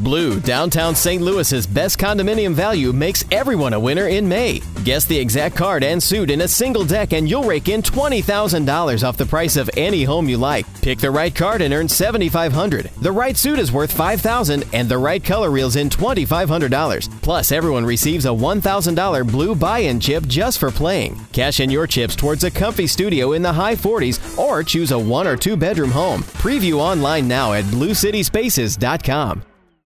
Blue, downtown St. Louis's best condominium value, makes everyone a winner in May. Guess the exact card and suit in a single deck and you'll rake in $20,000 off the price of any home you like. Pick the right card and earn $7,500. The right suit is worth $5,000 and the right color reels in $2,500. Plus, everyone receives a $1,000 Blue buy-in chip just for playing. Cash in your chips towards a comfy studio in the high 40s or choose a 1 or 2 bedroom home. Preview online now at bluecityspaces.com.